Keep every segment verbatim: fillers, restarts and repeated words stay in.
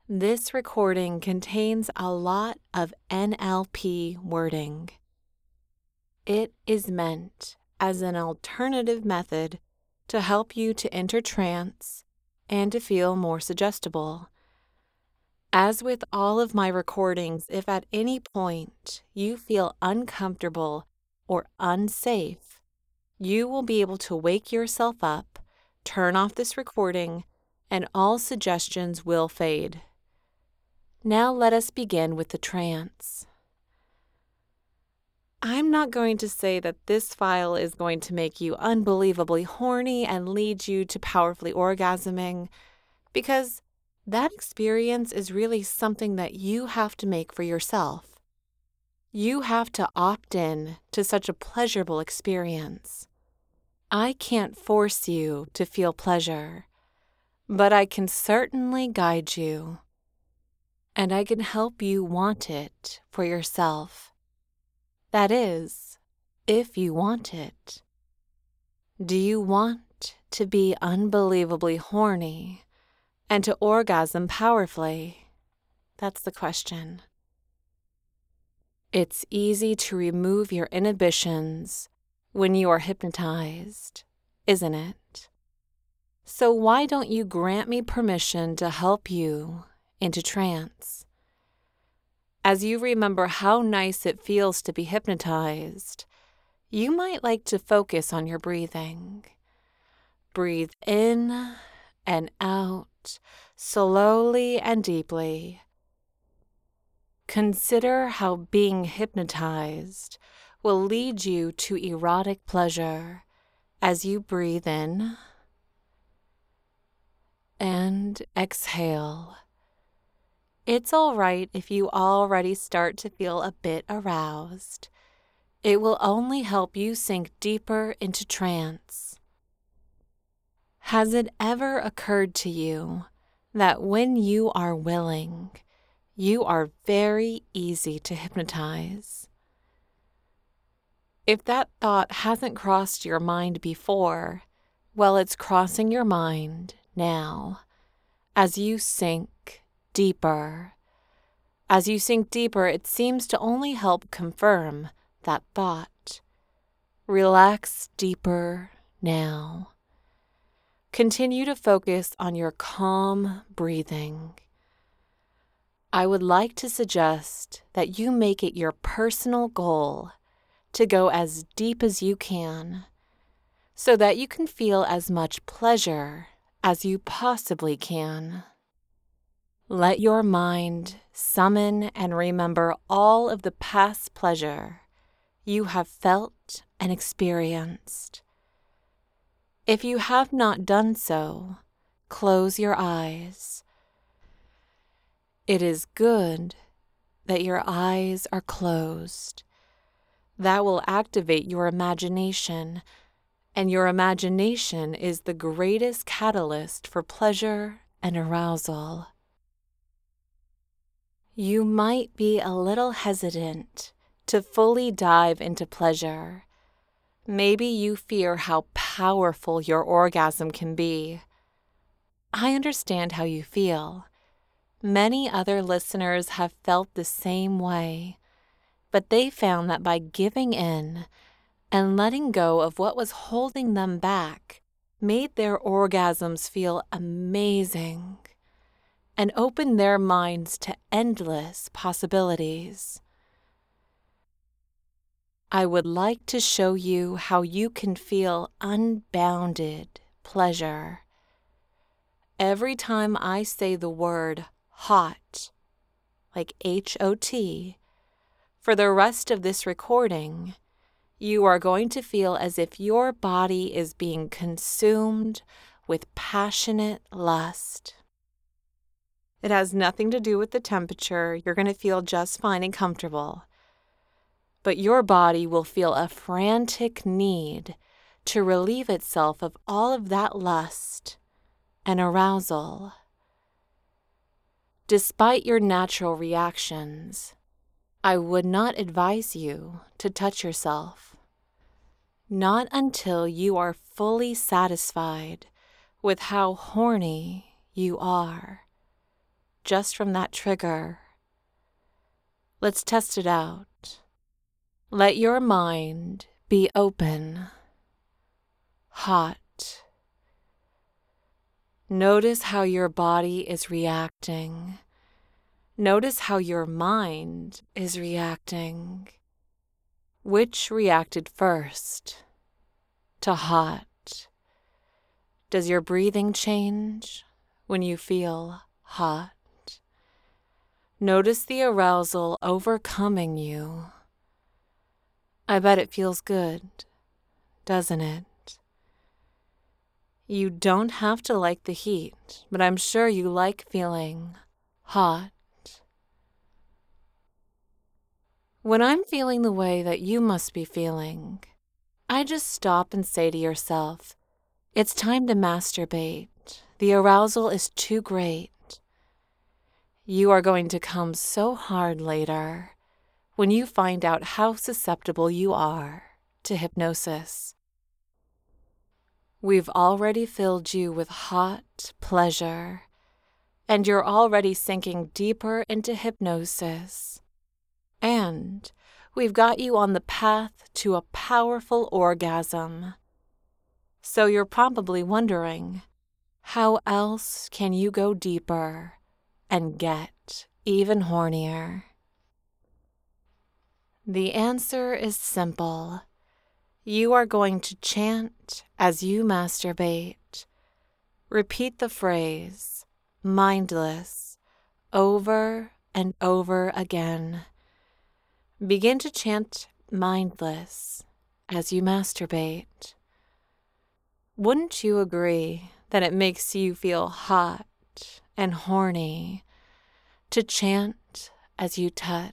This recording contains a lot of N L P wording. It is meant as an alternative method to help you to enter trance and to feel more suggestible. As with all of my recordings, if at any point you feel uncomfortable or unsafe, you will be able to wake yourself up, turn off this recording, and all suggestions will fade. Now let us begin with the trance. I'm not going to say that this file is going to make you unbelievably horny and lead you to powerfully orgasming, because that experience is really something that you have to make for yourself. You have to opt in to such a pleasurable experience. I can't force you to feel pleasure, but I can certainly guide you. And I can help you want it for yourself. That is, if you want it. Do you want to be unbelievably horny and to orgasm powerfully? That's the question. It's easy to remove your inhibitions when you are hypnotized, isn't it? So why don't you grant me permission to help you into trance? As you remember how nice it feels to be hypnotized, you might like to focus on your breathing. Breathe in and out, slowly and deeply. Consider how being hypnotized will lead you to erotic pleasure as you breathe in and exhale. It's all right if you already start to feel a bit aroused. It will only help you sink deeper into trance. Has it ever occurred to you that when you are willing, you are very easy to hypnotize? If that thought hasn't crossed your mind before, well, it's crossing your mind now as you sink deeper. As you sink deeper, it seems to only help confirm that thought. Relax deeper now. Continue to focus on your calm breathing. I would like to suggest that you make it your personal goal to go as deep as you can, so that you can feel as much pleasure as you possibly can. Let your mind summon and remember all of the past pleasure you have felt and experienced. If you have not done so, close your eyes. It is good that your eyes are closed. That will activate your imagination, and your imagination is the greatest catalyst for pleasure and arousal. You might be a little hesitant to fully dive into pleasure. Maybe you fear how powerful your orgasm can be. I understand how you feel. Many other listeners have felt the same way, but they found that by giving in and letting go of what was holding them back made their orgasms feel amazing and open their minds to endless possibilities. I would like to show you how you can feel unbounded pleasure. Every time I say the word hot, like H O T, for the rest of this recording, you are going to feel as if your body is being consumed with passionate lust. It has nothing to do with the temperature. You're going to feel just fine and comfortable. But your body will feel a frantic need to relieve itself of all of that lust and arousal. Despite your natural reactions, I would not advise you to touch yourself. Not until you are fully satisfied with how horny you are. just from that trigger. Let's test it out. Let your mind be open, hot. Notice how your body is reacting. Notice how your mind is reacting. Which reacted first? To hot. Does your breathing change when you feel hot? Notice the arousal overcoming you. I bet it feels good, doesn't it? You don't have to like the heat, but I'm sure you like feeling hot. When I'm feeling the way that you must be feeling, I just stop and say to yourself, it's time to masturbate. The arousal is too great. You are going to come so hard later when you find out how susceptible you are to hypnosis. We've already filled you with hot pleasure, and you're already sinking deeper into hypnosis. And we've got you on the path to a powerful orgasm. So you're probably wondering, how else can you go deeper and get even hornier? The answer is simple. You are going to chant as you masturbate. Repeat the phrase, mindless, over and over again. Begin to chant mindless as you masturbate. Wouldn't you agree that it makes you feel hot and horny to chant as you touch?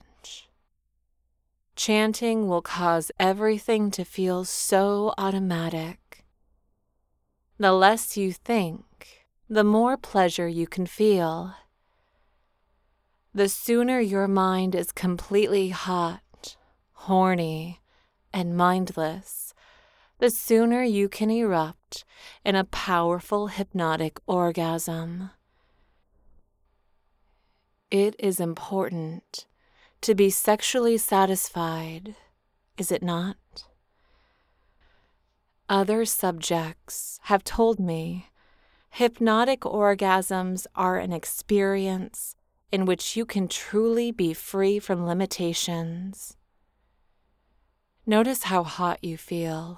Chanting will cause everything to feel so automatic. The less you think, the more pleasure you can feel. The sooner your mind is completely hot, horny, and mindless, the sooner you can erupt in a powerful hypnotic orgasm. It is important to be sexually satisfied, is it not? Other subjects have told me hypnotic orgasms are an experience in which you can truly be free from limitations. Notice how hot you feel.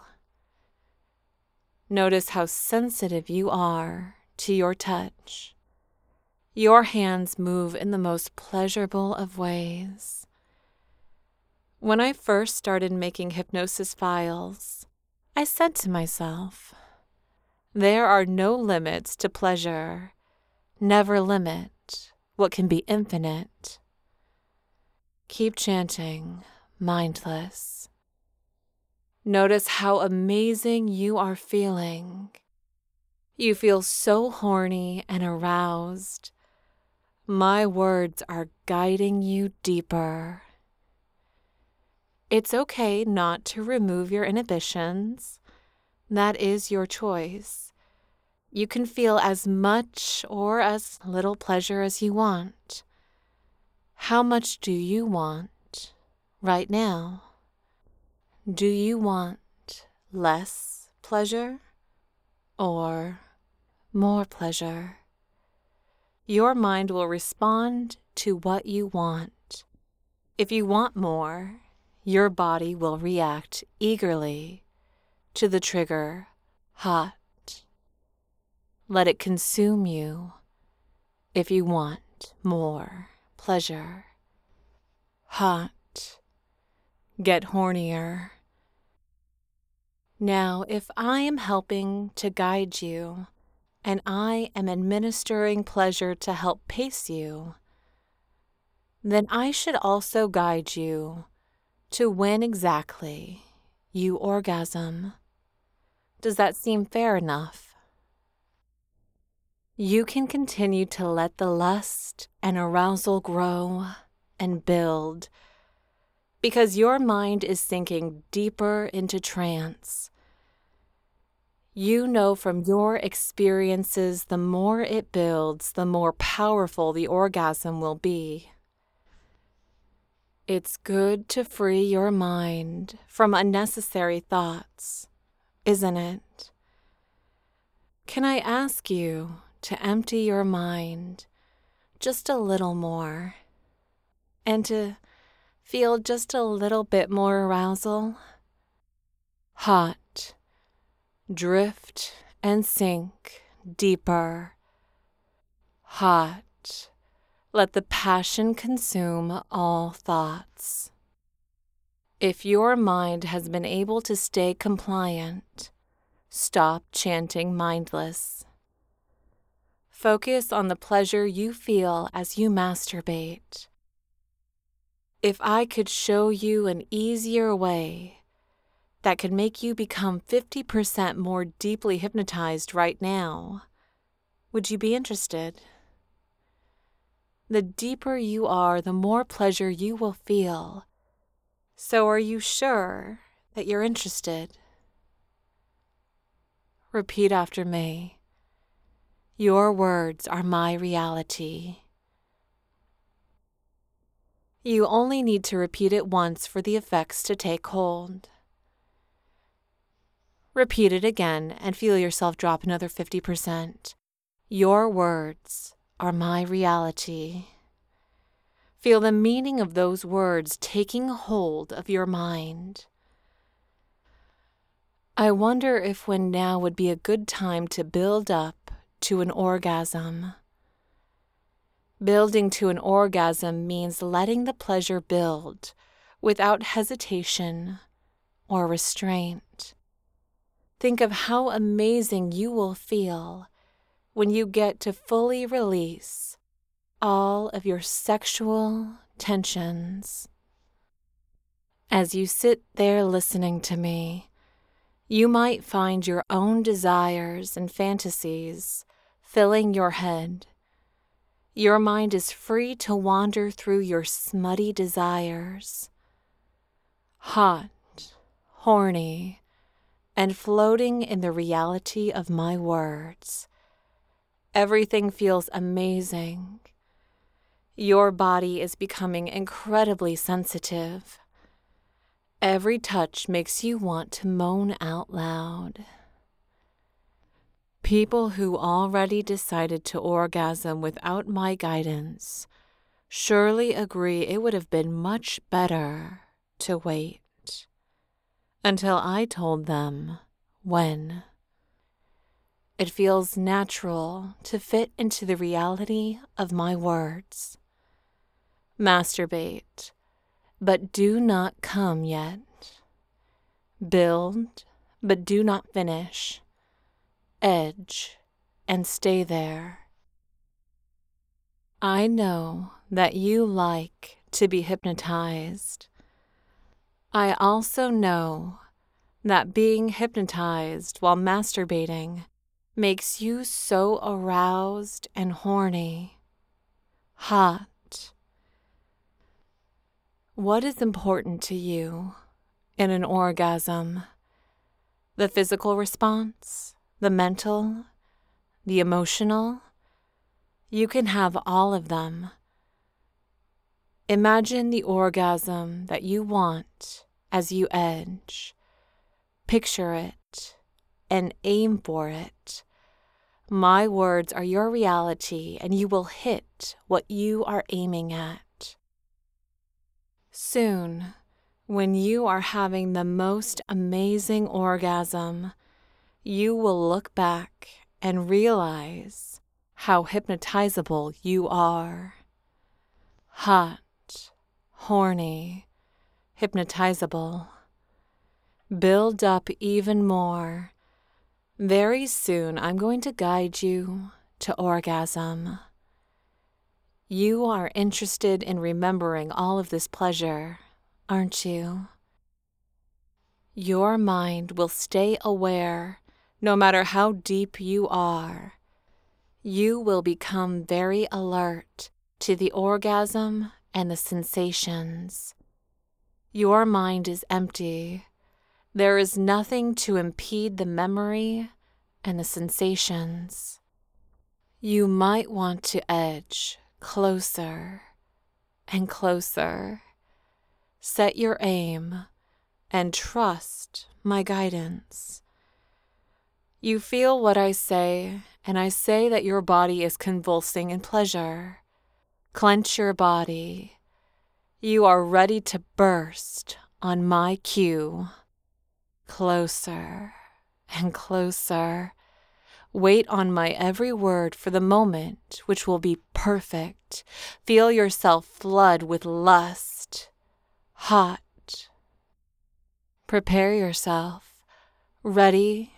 Notice how sensitive you are to your touch. Your hands move in the most pleasurable of ways. When I first started making hypnosis files, I said to myself, there are no limits to pleasure. Never limit what can be infinite. Keep chanting, mindless. Notice how amazing you are feeling. You feel so horny and aroused. My words are guiding you deeper. It's okay not to remove your inhibitions. That is your choice. You can feel as much or as little pleasure as you want. How much do you want right now? Do you want less pleasure or more pleasure? Your mind will respond to what you want. If you want more, your body will react eagerly to the trigger, hot. Let it consume you if you want more pleasure. Hot. Get hornier. Now, if I am helping to guide you, and I am administering pleasure to help pace you, then I should also guide you to when exactly you orgasm. Does that seem fair enough? You can continue to let the lust and arousal grow and build because your mind is sinking deeper into trance. You know from your experiences, the more it builds, the more powerful the orgasm will be. It's good to free your mind from unnecessary thoughts, isn't it? Can I ask you to empty your mind just a little more and to feel just a little bit more arousal? Hot. Drift and sink deeper. Hot. Let the passion consume all thoughts. If your mind has been able to stay compliant, stop chanting mindless. Focus on the pleasure you feel as you masturbate. If I could show you an easier way that could make you become fifty percent more deeply hypnotized right now, would you be interested? The deeper you are, the more pleasure you will feel. So are you sure that you're interested? Repeat after me. Your words are my reality. You only need to repeat it once for the effects to take hold. Repeat it again and feel yourself drop another fifty percent. Your words are my reality. Feel the meaning of those words taking hold of your mind. I wonder if when now would be a good time to build up to an orgasm. Building to an orgasm means letting the pleasure build without hesitation or restraint. Think of how amazing you will feel when you get to fully release all of your sexual tensions. As you sit there listening to me, you might find your own desires and fantasies filling your head. Your mind is free to wander through your smutty desires. Hot, horny, and floating in the reality of my words. Everything feels amazing. Your body is becoming incredibly sensitive. Every touch makes you want to moan out loud. People who already decided to orgasm without my guidance surely agree it would have been much better to wait until I told them when. It feels natural to fit into the reality of my words. Masturbate, but do not come yet. Build, but do not finish. Edge, and stay there. I know that you like to be hypnotized. I also know that being hypnotized while masturbating makes you so aroused and horny. Hot. What is important to you in an orgasm? The physical response, the mental, the emotional? You can have all of them. Imagine the orgasm that you want as you edge. Picture it and aim for it. My words are your reality, and you will hit what you are aiming at. Soon, when you are having the most amazing orgasm, you will look back and realize how hypnotizable you are. Hot, horny, hypnotizable. Build up even more. Very soon, I'm going to guide you to orgasm. You are interested in remembering all of this pleasure, aren't you? Your mind will stay aware no matter how deep you are. You will become very alert to the orgasm and the sensations. Your mind is empty. There is nothing to impede the memory and the sensations. You might want to edge closer and closer. Set your aim and trust my guidance. You feel what I say, and I say that your body is convulsing in pleasure. Clench your body. You are ready to burst on my cue. Closer and closer. Wait on my every word for the moment, which will be perfect. Feel yourself flood with lust. Hot. Prepare yourself. Ready,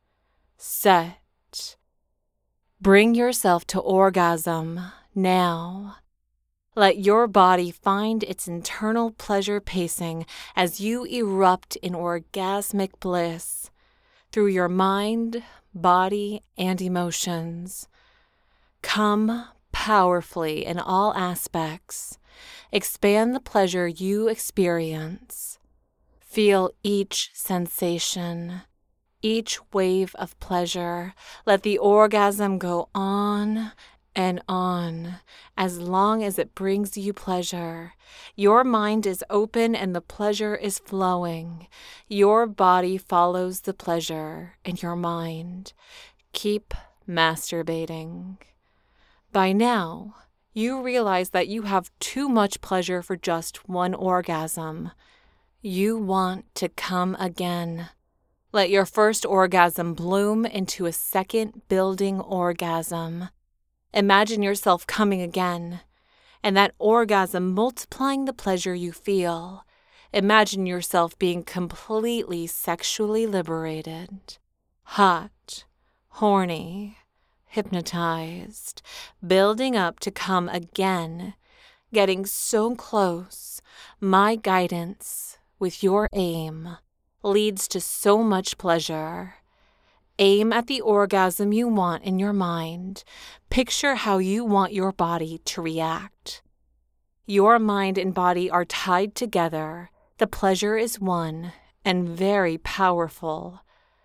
set. Bring yourself to orgasm now. Let your body find its internal pleasure pacing as you erupt in orgasmic bliss through your mind, body, and emotions. Come powerfully in all aspects. Expand the pleasure you experience. Feel each sensation, each wave of pleasure. Let the orgasm go on and on as long as it brings you pleasure. Your mind is open and the pleasure is flowing. Your body follows the pleasure in your mind. Keep masturbating. By now, you realize that you have too much pleasure for just one orgasm. You want to come again. Let your first orgasm bloom into a second building orgasm. Imagine yourself coming again, and that orgasm multiplying the pleasure you feel. Imagine yourself being completely sexually liberated, hot, horny, hypnotized, building up to come again, getting so close. My guidance with your aim leads to so much pleasure. Aim at the orgasm you want in your mind. Picture how you want your body to react. Your mind and body are tied together. The pleasure is one and very powerful.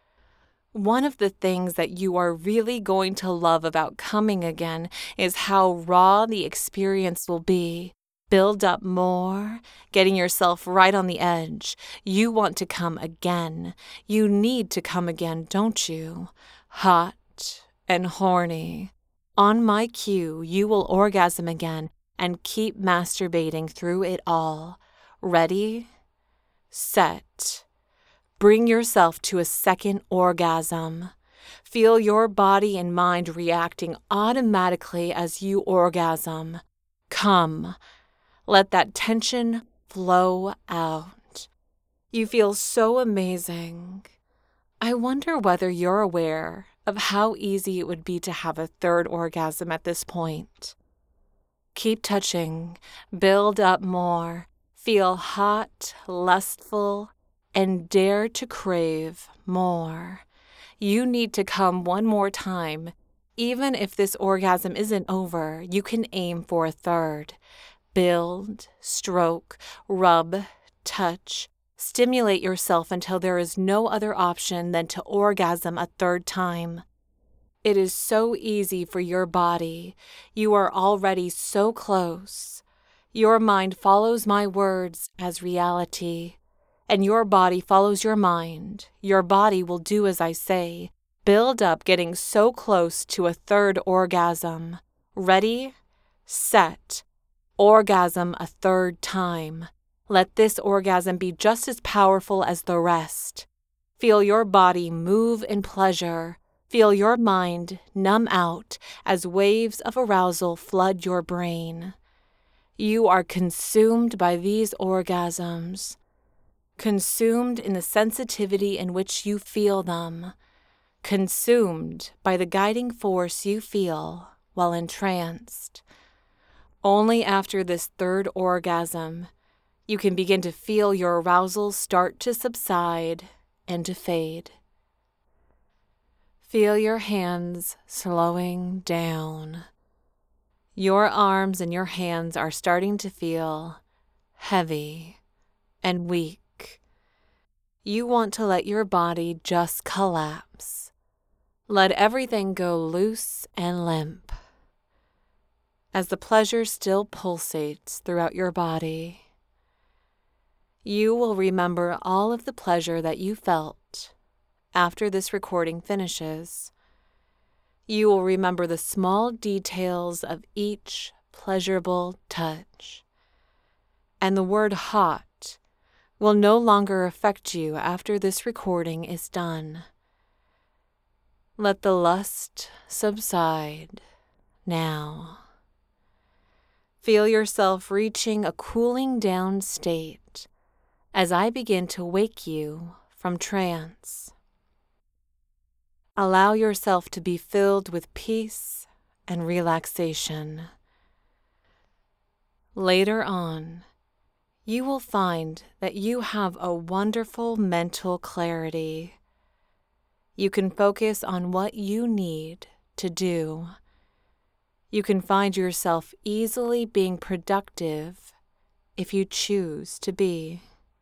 One of the things that you are really going to love about coming again is how raw the experience will be. Build up more, getting yourself right on the edge. You want to come again. You need to come again, don't you? Hot and horny. On my cue, you will orgasm again and keep masturbating through it all. Ready, set. Bring yourself to a second orgasm. Feel your body and mind reacting automatically as you orgasm. Come. Let that tension flow out. You feel so amazing. I wonder whether you're aware of how easy it would be to have a third orgasm at this point. Keep touching. Build up more. Feel hot, lustful, and dare to crave more. You need to come one more time. Even if this orgasm isn't over, you can aim for a third. Build, stroke, rub, touch, stimulate yourself until there is no other option than to orgasm a third time. It is so easy for your body. You are already so close. Your mind follows my words as reality, and your body follows your mind. Your body will do as I say. Build up, getting so close to a third orgasm. Ready, set. Orgasm a third time. Let this orgasm be just as powerful as the rest. Feel your body move in pleasure. Feel your mind numb out as waves of arousal flood your brain. You are consumed by these orgasms, consumed in the sensitivity in which you feel them, consumed by the guiding force you feel while entranced. Only after this third orgasm, you can begin to feel your arousal start to subside and to fade. Feel your hands slowing down. Your arms and your hands are starting to feel heavy and weak. You want to let your body just collapse. Let everything go loose and limp as the pleasure still pulsates throughout your body. You will remember all of the pleasure that you felt after this recording finishes. You will remember the small details of each pleasurable touch. And the word hot will no longer affect you after this recording is done. Let the lust subside now. Feel yourself reaching a cooling down state as I begin to wake you from trance. Allow yourself to be filled with peace and relaxation. Later on, you will find that you have a wonderful mental clarity. You can focus on what you need to do. You can find yourself easily being productive if you choose to be.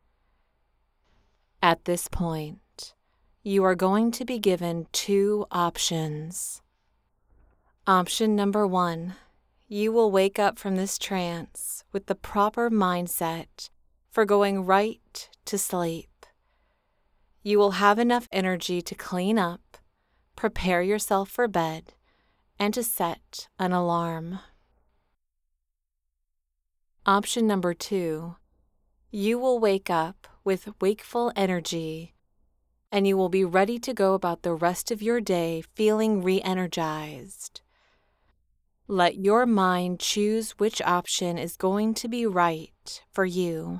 At this point, you are going to be given two options. Option number one, you will wake up from this trance with the proper mindset for going right to sleep. You will have enough energy to clean up, prepare yourself for bed, and to set an alarm. Option number two, you will wake up with wakeful energy, and you will be ready to go about the rest of your day feeling re-energized. Let your mind choose which option is going to be right for you.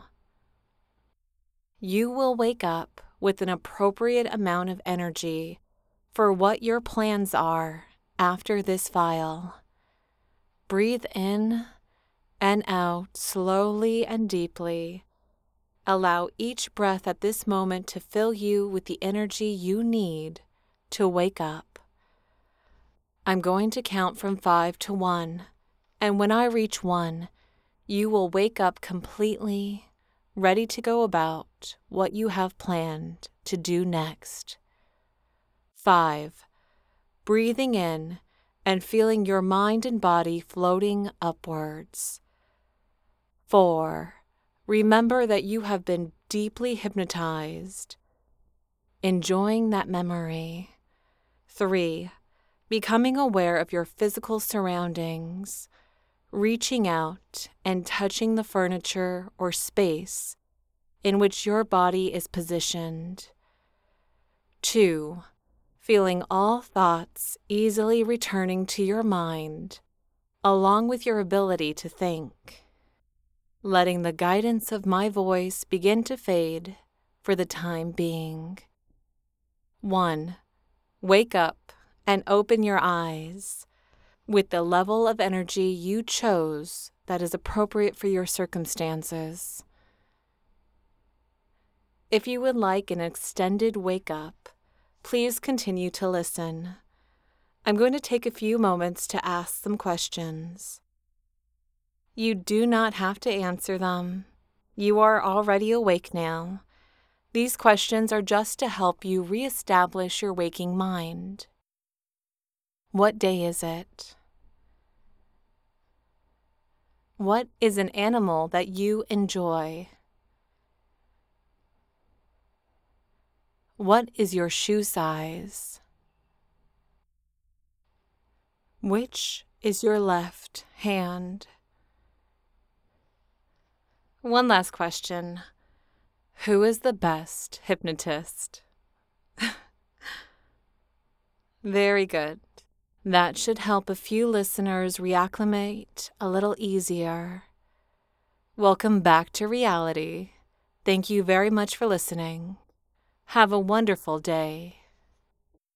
You will wake up with an appropriate amount of energy for what your plans are after this file. Breathe in and out slowly and deeply. Allow each breath at this moment to fill you with the energy you need to wake up. I'm going to count from five to one, and when I reach one, you will wake up completely, ready to go about what you have planned to do next. Five, breathing in and feeling your mind and body floating upwards. Four, remember that you have been deeply hypnotized, enjoying that memory. Three, becoming aware of your physical surroundings, reaching out and touching the furniture or space in which your body is positioned. Two, feeling all thoughts easily returning to your mind, along with your ability to think. Letting the guidance of my voice begin to fade for the time being. One, wake up and open your eyes with the level of energy you chose that is appropriate for your circumstances. If you would like an extended wake up, please continue to listen. I'm going to take a few moments to ask some questions. You do not have to answer them. You are already awake now. These questions are just to help you reestablish your waking mind. What day is it? What is an animal that you enjoy? What is your shoe size? Which is your left hand? One last question. Who is the best hypnotist? Very good. That should help a few listeners reacclimate a little easier. Welcome back to reality. Thank you very much for listening. Have a wonderful day.